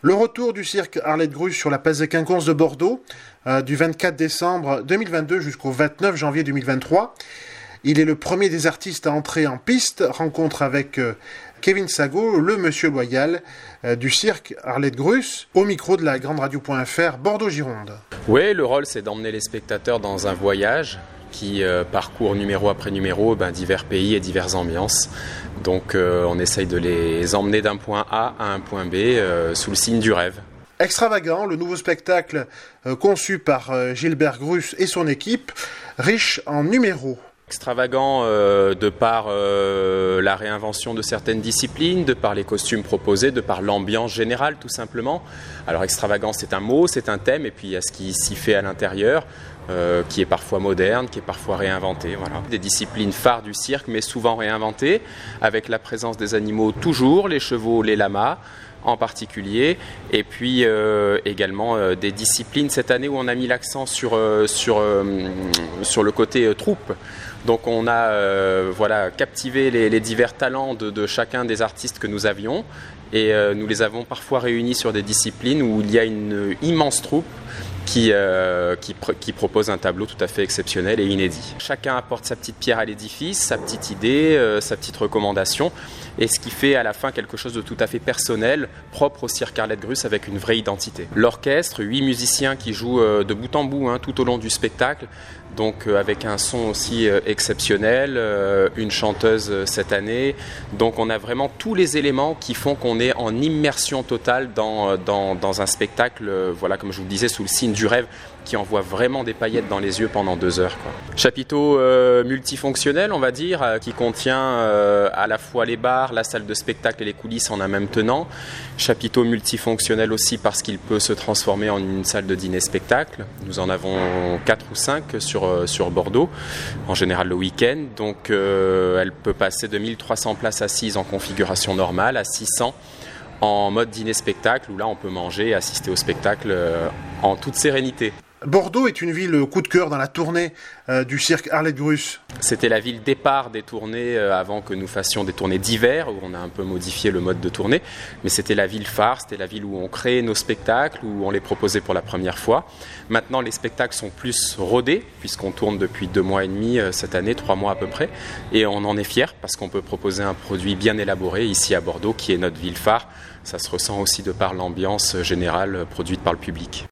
Le retour du cirque Arlette Grusse sur la place des Quinconces de Bordeaux, du 24 décembre 2022 jusqu'au 29 janvier 2023. Il est le premier des artistes à entrer en piste. Rencontre avec Kevin Sago, le monsieur loyal du cirque Arlette Grusse, au micro de la Grande Radio.fr Bordeaux-Gironde. Oui, le rôle, c'est d'emmener les spectateurs dans un voyage qui parcourt numéro après numéro divers pays et diverses ambiances. Donc on essaye de les emmener d'un point A à un point B sous le signe du rêve. Extravagant, le nouveau spectacle conçu par Gilbert Grusse et son équipe, riche en numéros. Extravagant de par la réinvention de certaines disciplines, de par les costumes proposés, de par l'ambiance générale tout simplement. Alors extravagant, c'est un mot, c'est un thème, et puis il y a ce qui s'y fait à l'intérieur, qui est parfois moderne, qui est parfois réinventé. Voilà. Des disciplines phares du cirque, mais souvent réinventées, avec la présence des animaux toujours, les chevaux, les lamas en particulier, et puis également des disciplines cette année où on a mis l'accent sur le côté troupe. Donc on a captivé les divers talents de chacun des artistes que nous avions, et nous les avons parfois réunis sur des disciplines où il y a une immense troupe qui propose un tableau tout à fait exceptionnel et inédit. Chacun apporte sa petite pierre à l'édifice, sa petite idée, sa petite recommandation, et ce qui fait à la fin quelque chose de tout à fait personnel, propre au cirque Arlette Grusse, avec une vraie identité. L'orchestre, 8 musiciens qui jouent de bout en bout tout au long du spectacle, donc avec un son aussi exceptionnel, une chanteuse cette année. Donc on a vraiment tous les éléments qui font qu'on est en immersion totale dans un spectacle, comme je vous le disais, sous le signe du rêve, qui envoie vraiment des paillettes dans les yeux pendant 2 heures. Chapiteau multifonctionnel, on va dire, qui contient à la fois les bars, la salle de spectacle et les coulisses en un même tenant. Chapiteau multifonctionnel aussi parce qu'il peut se transformer en une salle de dîner-spectacle. Nous en avons 4 ou 5 sur Bordeaux, en général le week-end. Donc elle peut passer de 1300 places assises en configuration normale à 600 en mode dîner-spectacle, où là on peut manger et assister au spectacle en toute sérénité. Bordeaux est une ville coup de cœur dans la tournée du cirque Arlette Grusse. C'était la ville départ des tournées avant que nous fassions des tournées d'hiver, où on a un peu modifié le mode de tournée. Mais c'était la ville phare, c'était la ville où on créait nos spectacles, où on les proposait pour la première fois. Maintenant, les spectacles sont plus rodés, puisqu'on tourne depuis 2 mois et demi cette année, 3 mois à peu près. Et on en est fiers, parce qu'on peut proposer un produit bien élaboré ici à Bordeaux, qui est notre ville phare. Ça se ressent aussi de par l'ambiance générale produite par le public.